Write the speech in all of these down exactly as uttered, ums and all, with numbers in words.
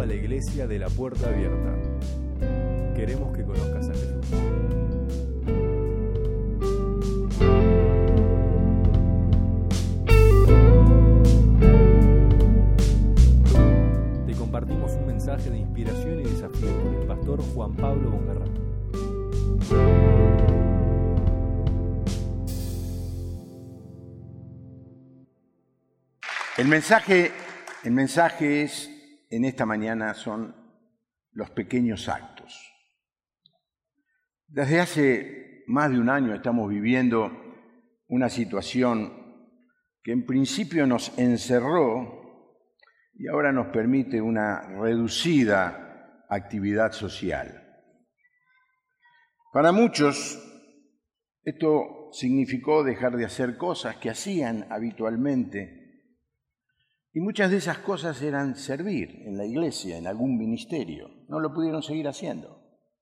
la Iglesia de la Puerta Abierta. Queremos que conozcas a Jesús. Te compartimos un mensaje de inspiración y desafío por el pastor Juan Pablo Bongarrán. El mensaje, el mensaje es, en esta mañana, son los pequeños actos. Desde hace más de un año estamos viviendo una situación que en principio nos encerró y ahora nos permite una reducida actividad social. Para muchos, esto significó dejar de hacer cosas que hacían habitualmente. Y muchas de esas cosas eran servir en la iglesia, en algún ministerio. No lo pudieron seguir haciendo.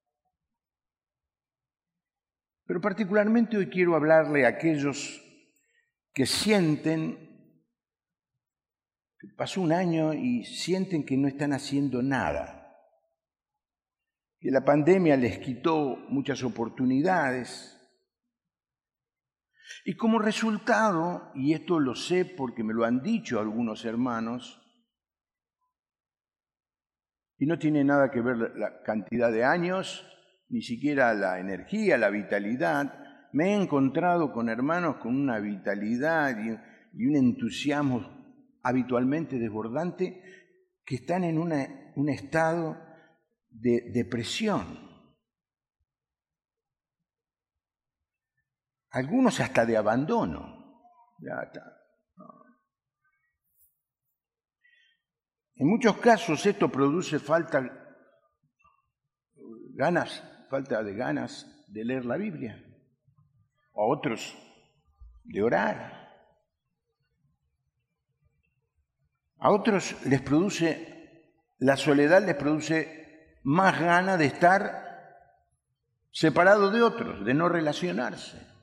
Pero particularmente hoy quiero hablarle a aquellos que sienten que pasó un año y sienten que no están haciendo nada, que la pandemia les quitó muchas oportunidades. Y como resultado, y esto lo sé porque me lo han dicho algunos hermanos, y no tiene nada que ver la cantidad de años, ni siquiera la energía, la vitalidad, me he encontrado con hermanos con una vitalidad y, y un entusiasmo habitualmente desbordante que están en una, un estado de depresión. Algunos hasta de abandono. Ya está. En muchos casos esto produce falta, ganas, falta de ganas de leer la Biblia. A otros de orar. A otros les produce, la soledad les produce más ganas de estar separados de otros, de no relacionarse.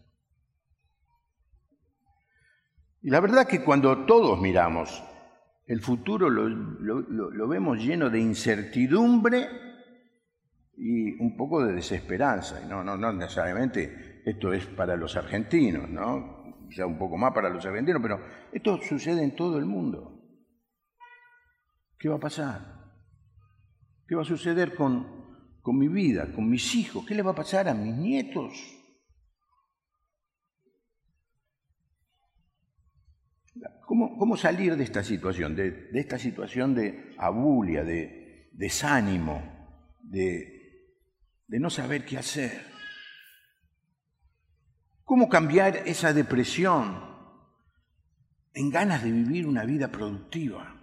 Y la verdad que cuando todos miramos el futuro lo, lo, lo, lo vemos lleno de incertidumbre y un poco de desesperanza. Y no, no, no necesariamente esto es para los argentinos, ¿no? Quizá un poco más para los argentinos, pero esto sucede en todo el mundo. ¿Qué va a pasar? ¿Qué va a suceder con, con mi vida, con mis hijos? ¿Qué le va a pasar a mis nietos? ¿Cómo, cómo salir de esta situación, de, de esta situación de abulia, de desánimo, de, de no saber qué hacer? ¿Cómo cambiar esa depresión en ganas de vivir una vida productiva?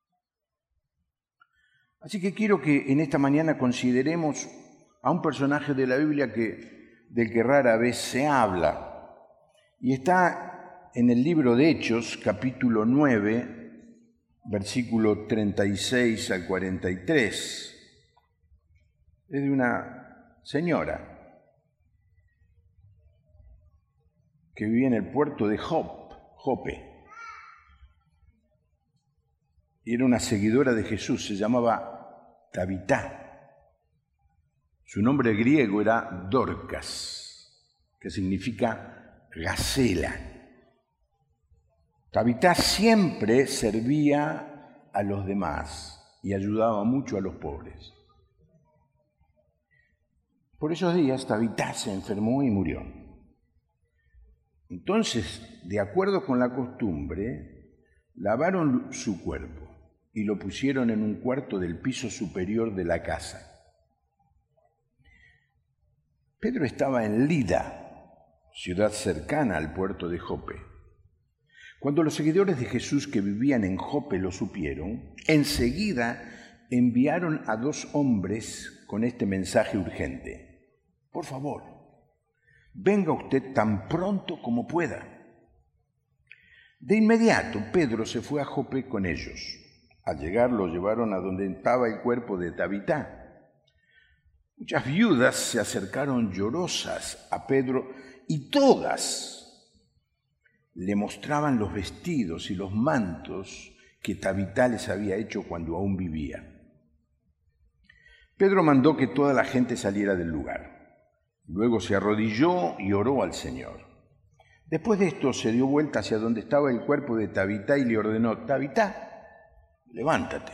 Así que quiero que en esta mañana consideremos a un personaje de la Biblia que, del que rara vez se habla, y está en el libro de Hechos, capítulo nueve, versículo treinta y seis al cuarenta y tres. Es de una señora que vivía en el puerto de Jope, Jope. Y era una seguidora de Jesús, se llamaba Tabitá. Su nombre griego era Dorcas, que significa gacela. Tabitá siempre servía a los demás y ayudaba mucho a los pobres. Por esos días Tabitá se enfermó y murió. Entonces, de acuerdo con la costumbre, lavaron su cuerpo y lo pusieron en un cuarto del piso superior de la casa. Pedro estaba en Lida, ciudad cercana al puerto de Jope. Cuando los seguidores de Jesús que vivían en Jope lo supieron, enseguida enviaron a dos hombres con este mensaje urgente. Por favor, venga usted tan pronto como pueda. De inmediato, Pedro se fue a Jope con ellos. Al llegar, lo llevaron a donde estaba el cuerpo de Tabitá. Muchas viudas se acercaron llorosas a Pedro y todas le mostraban los vestidos y los mantos que Tabitá les había hecho cuando aún vivía. Pedro mandó que toda la gente saliera del lugar. Luego se arrodilló y oró al Señor. Después de esto se dio vuelta hacia donde estaba el cuerpo de Tabitá y le ordenó: Tabitá, levántate.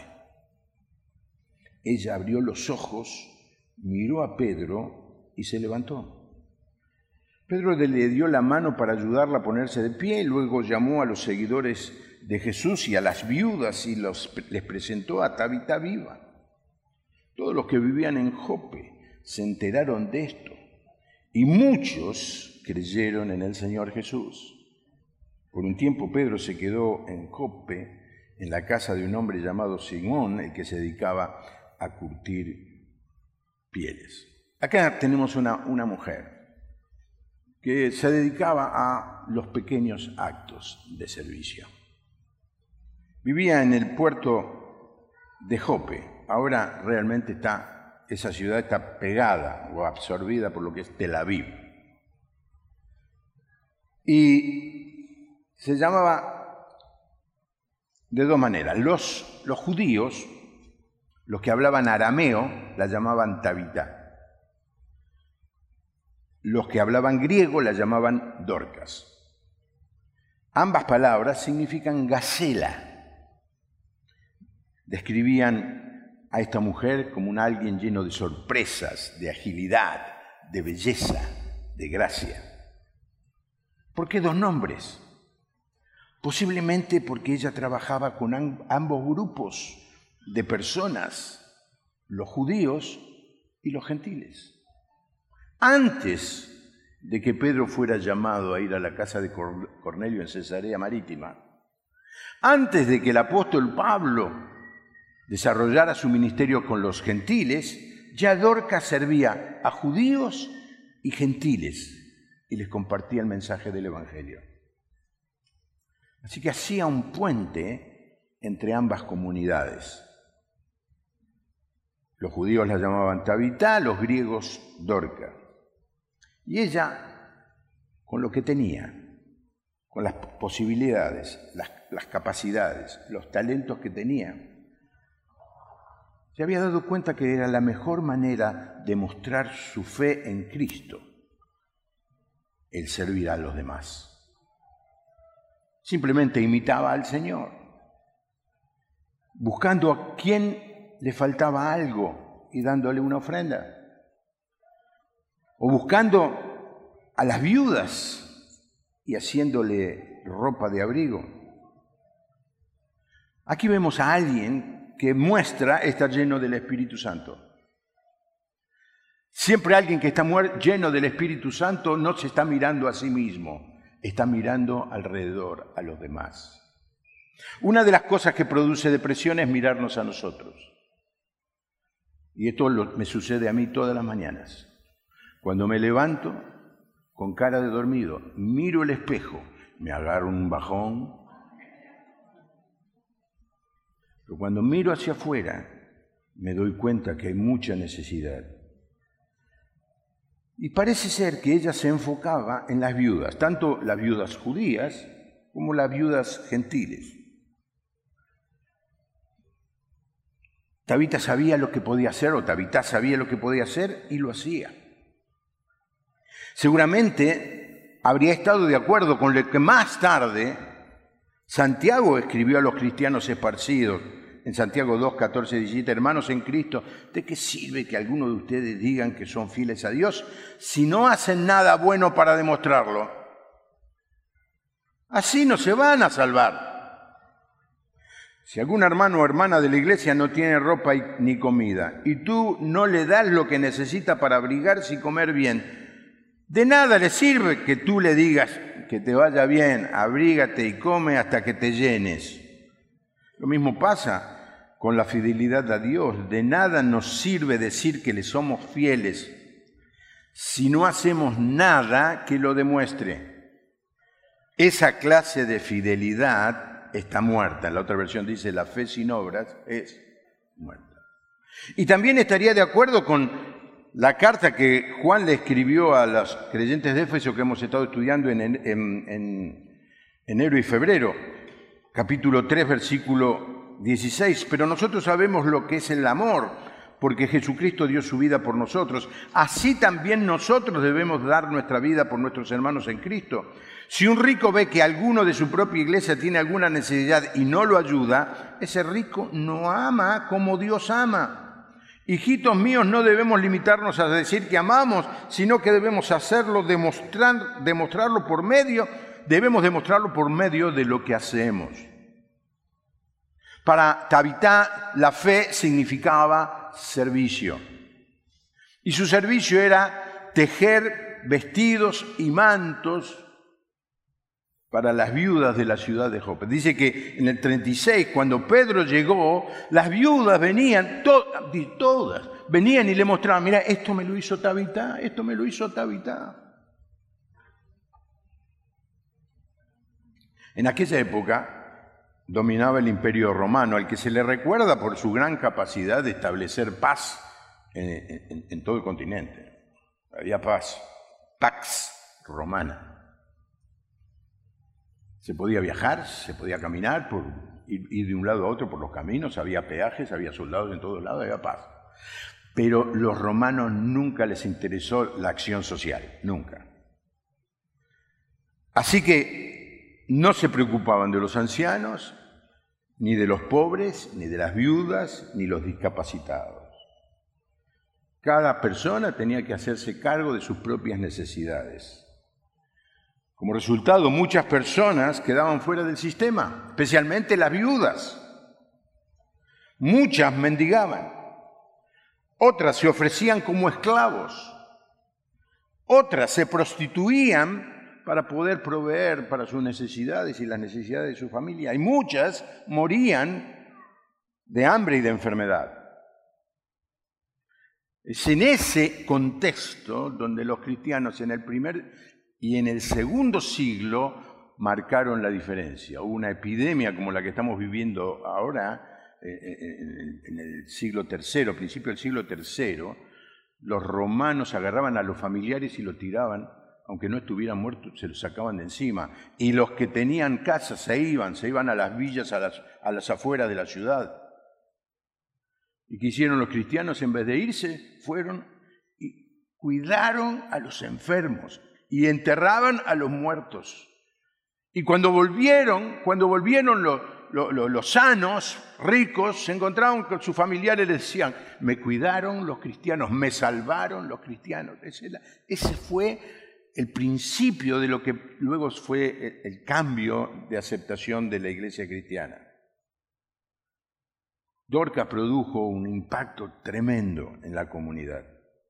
Ella abrió los ojos, miró a Pedro y se levantó. Pedro le dio la mano para ayudarla a ponerse de pie y luego llamó a los seguidores de Jesús y a las viudas y los, les presentó a Tabitá viva. Todos los que vivían en Jope se enteraron de esto y muchos creyeron en el Señor Jesús. Por un tiempo Pedro se quedó en Jope, en la casa de un hombre llamado Simón, el que se dedicaba a curtir pieles. Acá tenemos una, una mujer que se dedicaba a los pequeños actos de servicio. Vivía en el puerto de Jope. Ahora realmente está, esa ciudad está pegada o absorbida por lo que es Tel Aviv. Y se llamaba de dos maneras. Los, los judíos, los que hablaban arameo, la llamaban Tabitá. Los que hablaban griego la llamaban Dorcas. Ambas palabras significan gacela. Describían a esta mujer como un alguien lleno de sorpresas, de agilidad, de belleza, de gracia. ¿Por qué dos nombres? Posiblemente porque ella trabajaba con ambos grupos de personas, los judíos y los gentiles. Antes de que Pedro fuera llamado a ir a la casa de Cornelio en Cesarea Marítima, antes de que el apóstol Pablo desarrollara su ministerio con los gentiles, ya Dorcas servía a judíos y gentiles y les compartía el mensaje del Evangelio. Así que hacía un puente entre ambas comunidades. Los judíos la llamaban Tabitá, los griegos Dorcas. Y ella, con lo que tenía, con las posibilidades, las, las capacidades, los talentos que tenía, se había dado cuenta que era la mejor manera de mostrar su fe en Cristo, el servir a los demás. Simplemente imitaba al Señor, buscando a quien le faltaba algo y dándole una ofrenda. O buscando a las viudas y haciéndole ropa de abrigo. Aquí vemos a alguien que muestra estar lleno del Espíritu Santo. Siempre alguien que está lleno del Espíritu Santo no se está mirando a sí mismo, está mirando alrededor a los demás. Una de las cosas que produce depresión es mirarnos a nosotros. Y esto lo, me sucede a mí todas las mañanas. Cuando me levanto con cara de dormido, miro el espejo, me agarro un bajón. Pero cuando miro hacia afuera, me doy cuenta que hay mucha necesidad. Y parece ser que ella se enfocaba en las viudas, tanto las viudas judías como las viudas gentiles. Tabitá sabía lo que podía hacer, o Tabitá sabía lo que podía hacer y lo hacía. Seguramente habría estado de acuerdo con lo que más tarde Santiago escribió a los cristianos esparcidos en Santiago dos, catorce, diecisiete, hermanos en Cristo, ¿de qué sirve que algunos de ustedes digan que son fieles a Dios si no hacen nada bueno para demostrarlo? Así no se van a salvar. Si algún hermano o hermana de la iglesia no tiene ropa y, ni comida, y tú no le das lo que necesita para abrigarse y comer bien, de nada le sirve que tú le digas que te vaya bien, abrígate y come hasta que te llenes. Lo mismo pasa con la fidelidad a Dios. De nada nos sirve decir que le somos fieles si no hacemos nada que lo demuestre. Esa clase de fidelidad está muerta. La otra versión dice, la fe sin obras es muerta. Y también estaría de acuerdo con la carta que Juan le escribió a los creyentes de Éfeso que hemos estado estudiando en, en, en enero y febrero, capítulo tres, versículo dieciséis. Pero nosotros sabemos lo que es el amor, porque Jesucristo dio su vida por nosotros. Así también nosotros debemos dar nuestra vida por nuestros hermanos en Cristo. Si un rico ve que alguno de su propia iglesia tiene alguna necesidad y no lo ayuda, ese rico no ama como Dios ama. Hijitos míos, no debemos limitarnos a decir que amamos, sino que debemos hacerlo, demostrar, demostrarlo por medio, debemos demostrarlo por medio de lo que hacemos. Para Tabitá, la fe significaba servicio. Y su servicio era tejer vestidos y mantos para las viudas de la ciudad de Jope. Dice que en el treinta y seis, cuando Pedro llegó, las viudas venían, to- todas, venían y le mostraban, mira, esto me lo hizo Tabitá, esto me lo hizo Tabitá. En aquella época dominaba el Imperio Romano, al que se le recuerda por su gran capacidad de establecer paz en, en, en todo el continente. Había paz, pax romana. Se podía viajar, se podía caminar, por, ir, ir de un lado a otro por los caminos, había peajes, había soldados en todos lados, había paz. Pero los romanos nunca les interesó la acción social, nunca. Así que no se preocupaban de los ancianos, ni de los pobres, ni de las viudas, ni los discapacitados. Cada persona tenía que hacerse cargo de sus propias necesidades. Como resultado, muchas personas quedaban fuera del sistema, especialmente las viudas. Muchas mendigaban, otras se ofrecían como esclavos, otras se prostituían para poder proveer para sus necesidades y las necesidades de su familia. Y muchas morían de hambre y de enfermedad. Es en ese contexto donde los cristianos en el primer y en el segundo siglo marcaron la diferencia. Hubo una epidemia como la que estamos viviendo ahora, en el siglo tercero, principio del siglo tercero, los romanos agarraban a los familiares y los tiraban, aunque no estuvieran muertos, se los sacaban de encima. Y los que tenían casas se iban, se iban a las villas, a las, a las afueras de la ciudad. ¿Y qué hicieron los cristianos? En vez de irse, fueron y cuidaron a los enfermos y enterraban a los muertos. Y cuando volvieron, cuando volvieron los, los, los, los sanos, ricos, se encontraban con sus familiares y les decían, me cuidaron los cristianos, me salvaron los cristianos. Ese, ese fue el principio de lo que luego fue el, el cambio de aceptación de la iglesia cristiana. Dorcas produjo un impacto tremendo en la comunidad.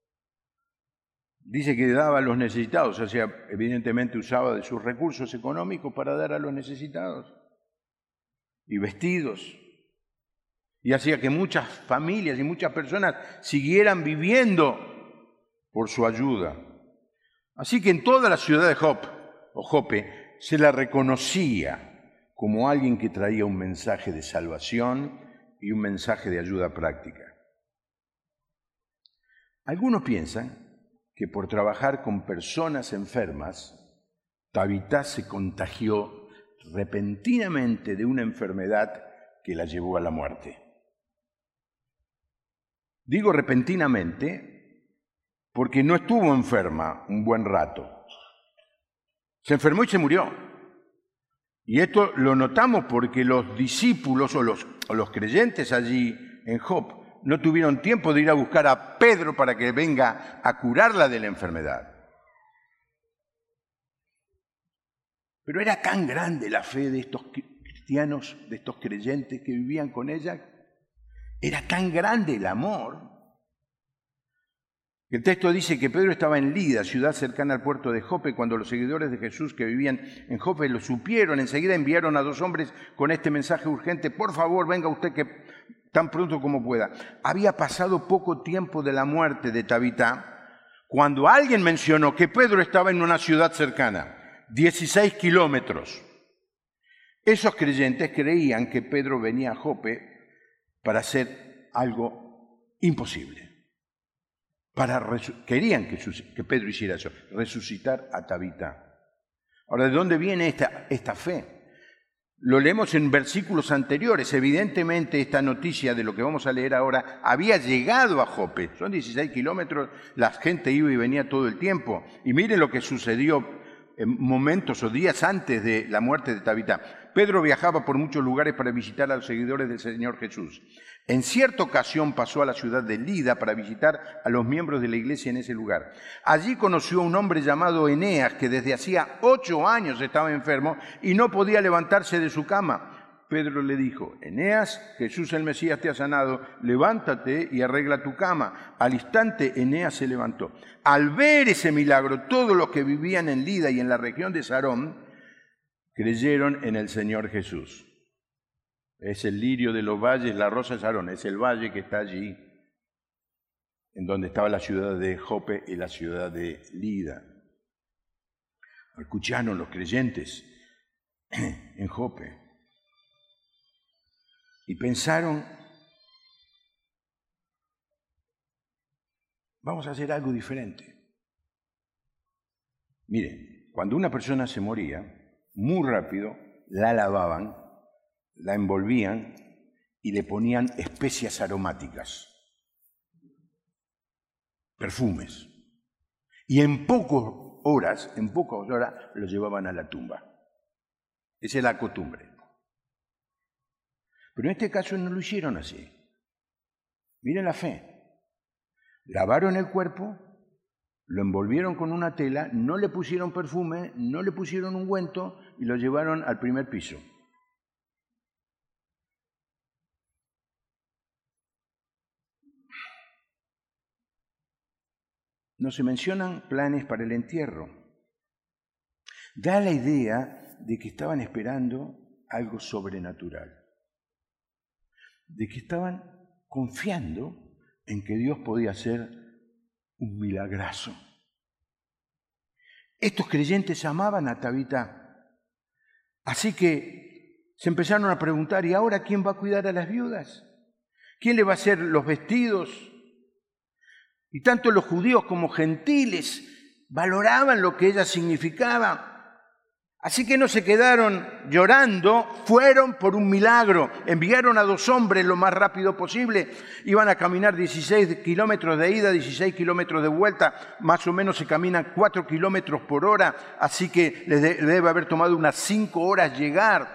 Dice que daba a los necesitados, o sea, evidentemente usaba de sus recursos económicos para dar a los necesitados. Y vestidos. Y hacía que muchas familias y muchas personas siguieran viviendo por su ayuda. Así que en toda la ciudad de Jope, o Jope, se la reconocía como alguien que traía un mensaje de salvación y un mensaje de ayuda práctica. Algunos piensan que por trabajar con personas enfermas, Tabitá se contagió repentinamente de una enfermedad que la llevó a la muerte. Digo repentinamente porque no estuvo enferma un buen rato. Se enfermó y se murió. Y esto lo notamos porque los discípulos o los, o los creyentes allí en Jope no tuvieron tiempo de ir a buscar a Pedro para que venga a curarla de la enfermedad. Pero era tan grande la fe de estos cristianos, de estos creyentes que vivían con ella, era tan grande el amor. El texto dice que Pedro estaba en Lida, ciudad cercana al puerto de Jope, cuando los seguidores de Jesús que vivían en Jope lo supieron. Enseguida enviaron a dos hombres con este mensaje urgente: por favor, venga usted que tan pronto como pueda. Había pasado poco tiempo de la muerte de Tabitá cuando alguien mencionó que Pedro estaba en una ciudad cercana, dieciséis kilómetros. Esos creyentes creían que Pedro venía a Jope para hacer algo imposible. Para querían que, que Pedro hiciera eso, resucitar a Tabitá. Ahora, ¿de dónde viene esta, esta fe? Lo leemos en versículos anteriores. Evidentemente esta noticia de lo que vamos a leer ahora había llegado a Jope. Son dieciséis kilómetros, la gente iba y venía todo el tiempo. Y miren lo que sucedió en momentos o días antes de la muerte de Tabita. Pedro viajaba por muchos lugares para visitar a los seguidores del Señor Jesús. En cierta ocasión pasó a la ciudad de Lida para visitar a los miembros de la iglesia en ese lugar. Allí conoció a un hombre llamado Eneas, que desde hacía ocho años estaba enfermo y no podía levantarse de su cama. Pedro le dijo: Eneas, Jesús el Mesías te ha sanado, levántate y arregla tu cama. Al instante Eneas se levantó. Al ver ese milagro, todos los que vivían en Lida y en la región de Sarón creyeron en el Señor Jesús. Es el lirio de los valles, la rosa de Sarón, es el valle que está allí, en donde estaba la ciudad de Jope y la ciudad de Lida. Escucharon los creyentes en Jope y pensaron: vamos a hacer algo diferente. Miren, cuando una persona se moría, muy rápido la lavaban, la envolvían y le ponían especias aromáticas, perfumes. Y en pocas horas, en pocas horas, lo llevaban a la tumba. Esa es la costumbre. Pero en este caso no lo hicieron así. Miren la fe. Lavaron el cuerpo, lo envolvieron con una tela, no le pusieron perfume, no le pusieron ungüento y lo llevaron al primer piso. No se mencionan planes para el entierro. Da la idea de que estaban esperando algo sobrenatural, de que estaban confiando en que Dios podía hacer un milagrazo. Estos creyentes amaban a Tabita, así que se empezaron a preguntar: ¿y ahora quién va a cuidar a las viudas? ¿Quién le va a hacer los vestidos? Y tanto los judíos como gentiles valoraban lo que ella significaba. Así que no se quedaron llorando, fueron por un milagro. Enviaron a dos hombres lo más rápido posible. Iban a caminar dieciséis kilómetros de ida, dieciséis kilómetros de vuelta. Más o menos se caminan cuatro kilómetros por hora. Así que les debe haber tomado unas cinco horas llegar.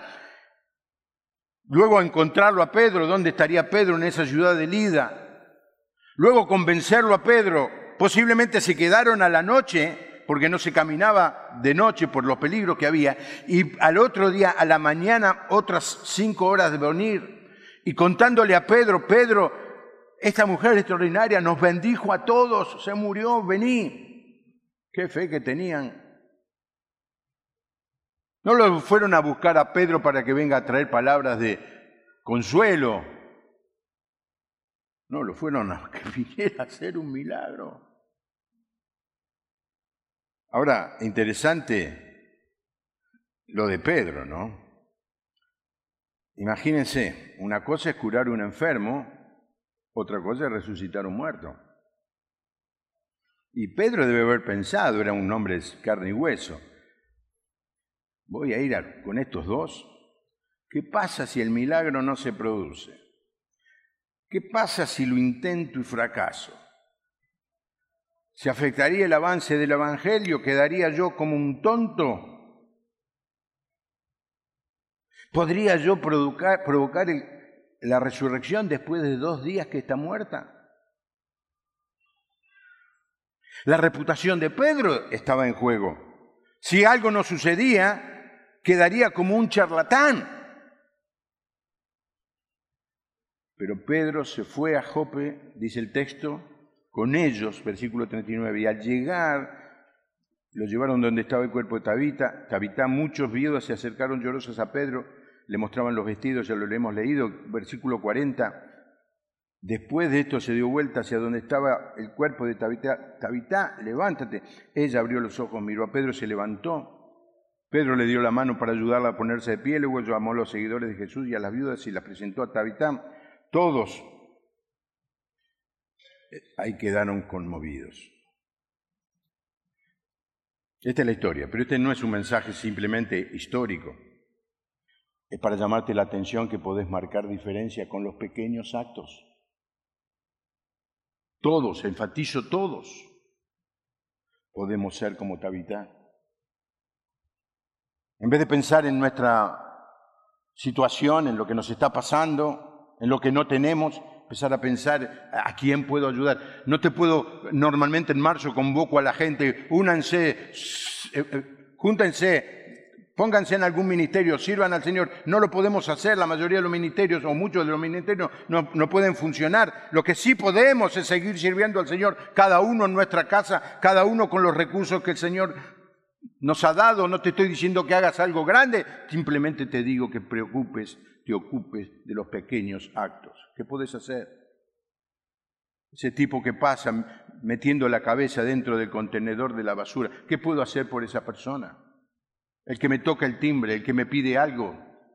Luego encontrarlo a Pedro. ¿Dónde estaría Pedro? En esa ciudad de Lida. Luego convencerlo a Pedro. Posiblemente se quedaron a la noche, porque no se caminaba de noche por los peligros que había, y al otro día, a la mañana, otras cinco horas de venir, y contándole a Pedro: Pedro, esta mujer extraordinaria nos bendijo a todos, se murió, vení. Qué fe que tenían. No lo fueron a buscar a Pedro para que venga a traer palabras de consuelo. No, lo fueron a que viniera a hacer un milagro. Ahora, interesante lo de Pedro, ¿no? Imagínense, una cosa es curar a un enfermo, otra cosa es resucitar a un muerto. Y Pedro debe haber pensado, era un hombre de carne y hueso: voy a ir a, con estos dos. ¿Qué pasa si el milagro no se produce? ¿Qué pasa si lo intento y fracaso? ¿Se afectaría el avance del Evangelio? ¿Quedaría yo como un tonto? ¿Podría yo provocar, provocar el, la resurrección después de dos días que está muerta? La reputación de Pedro estaba en juego. Si algo no sucedía, quedaría como un charlatán. Pero Pedro se fue a Jope, dice el texto, con ellos, versículo treinta y nueve, y al llegar, lo llevaron donde estaba el cuerpo de Tabita. Tabita, muchos viudas se acercaron llorosas a Pedro, le mostraban los vestidos, ya lo hemos leído, versículo cuarenta. Después de esto se dio vuelta hacia donde estaba el cuerpo de Tabita. Tabita, levántate. Ella abrió los ojos, miró a Pedro y se levantó. Pedro le dio la mano para ayudarla a ponerse de pie, luego llamó a los seguidores de Jesús y a las viudas y las presentó a Tabita. Todos ahí quedaron conmovidos. Esta es la historia, pero este no es un mensaje simplemente histórico. Es para llamarte la atención que podés marcar diferencia con los pequeños actos. Todos, enfatizo todos, podemos ser como Tabitá. En vez de pensar en nuestra situación, en lo que nos está pasando, en lo que no tenemos, empezar a pensar a quién puedo ayudar. No te puedo, normalmente en marzo convoco a la gente, únanse, eh, eh, júntense, pónganse en algún ministerio, sirvan al Señor. No lo podemos hacer, la mayoría de los ministerios o muchos de los ministerios no, no pueden funcionar. Lo que sí podemos es seguir sirviendo al Señor, cada uno en nuestra casa, cada uno con los recursos que el Señor nos ha dado. No te estoy diciendo que hagas algo grande, simplemente te digo que preocupes, te ocupes de los pequeños actos. ¿Qué puedes hacer? Ese tipo que pasa metiendo la cabeza dentro del contenedor de la basura, ¿qué puedo hacer por esa persona? El que me toca el timbre, el que me pide algo.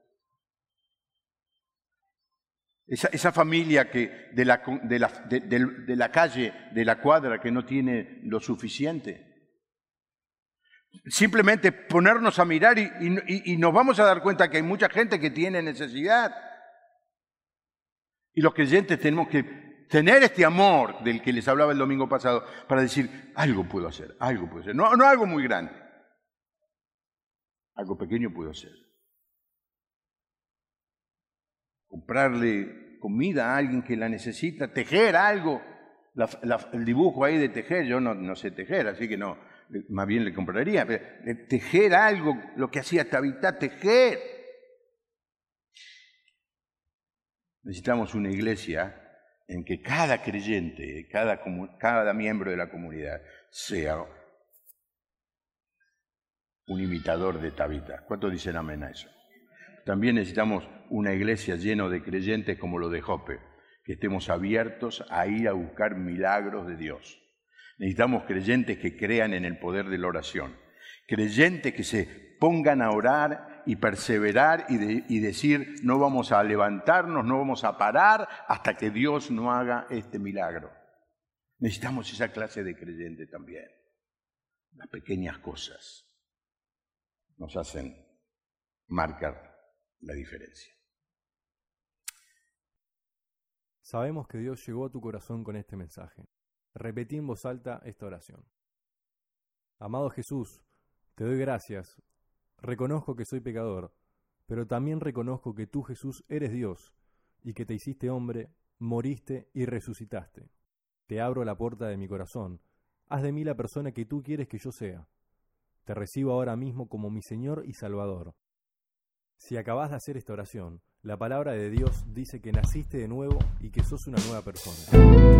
Esa, esa familia que de la, de, la, de, de, de la calle, de la cuadra, que no tiene lo suficiente. Simplemente ponernos a mirar y, y, y nos vamos a dar cuenta que hay mucha gente que tiene necesidad. Y los creyentes tenemos que tener este amor del que les hablaba el domingo pasado para decir, algo puedo hacer, algo puedo hacer. No, no algo muy grande, algo pequeño puedo hacer. Comprarle comida a alguien que la necesita, tejer algo. La, la, el dibujo ahí de tejer, yo no, no sé tejer, así que no, más bien le compraría. Pero tejer algo, lo que hacía Tabitá, tejer. Necesitamos una iglesia en que cada creyente, cada, cada miembro de la comunidad sea un imitador de Tabitá. ¿Cuántos dicen amén a eso? También necesitamos una iglesia llena de creyentes como lo de Jope, que estemos abiertos a ir a buscar milagros de Dios. Necesitamos creyentes que crean en el poder de la oración, creyentes que se pongan a orar y perseverar y, de, y decir, no vamos a levantarnos, no vamos a parar hasta que Dios no haga este milagro. Necesitamos esa clase de creyente también. Las pequeñas cosas nos hacen marcar la diferencia. Sabemos que Dios llegó a tu corazón con este mensaje. Repetí en voz alta esta oración. Amado Jesús, te doy gracias. Reconozco que soy pecador, pero también reconozco que tú, Jesús, eres Dios y que te hiciste hombre, moriste y resucitaste. Te abro la puerta de mi corazón. Haz de mí la persona que tú quieres que yo sea. Te recibo ahora mismo como mi Señor y Salvador. Si acabas de hacer esta oración, la palabra de Dios dice que naciste de nuevo y que sos una nueva persona.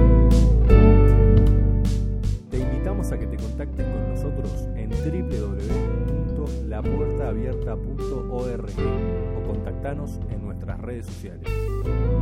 Te invitamos a que te contactes con nosotros en doble u doble u doble u punto la puerta abierta punto org o contactanos en nuestras redes sociales.